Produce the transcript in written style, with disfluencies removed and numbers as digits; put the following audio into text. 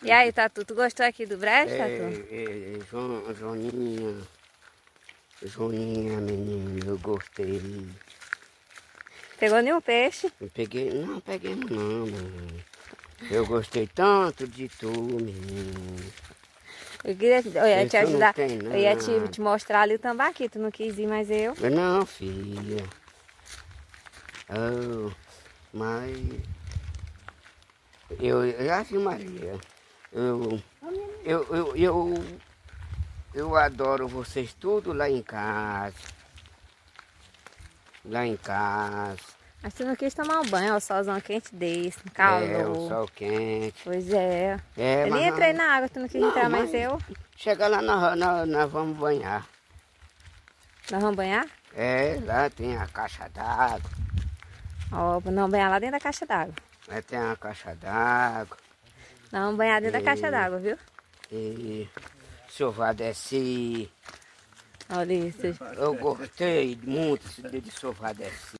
E aí, Tatu, tu gostou aqui do brejo, Tatu? Joaninha, menino, eu gostei. Pegou nenhum peixe? Não peguei não, menino. Eu gostei tanto de tu, menino. Eu ia te ajudar, eu ia nada. te mostrar ali o tambaqui, tu não quis ir, mas eu. Não, filha. Oh, mas assim, Maria, eu adoro vocês tudo lá em casa. Lá em casa. Mas tu não quis tomar um banho, o solzão quente desse, no É, o calor. sol quente. Pois é. É, Eu mas nem entrei na água, tu não quis entrar, mas eu. chega lá, nós vamos banhar. Nós vamos banhar? É, lá tem a caixa d'água. Ó, não banhar lá dentro da caixa d'água. Lá tem a caixa d'água. Nós vamos banhar dentro da caixa E- d'água, viu? E se eu vá descer. Olha isso. Eu gostei muito de sovar descer.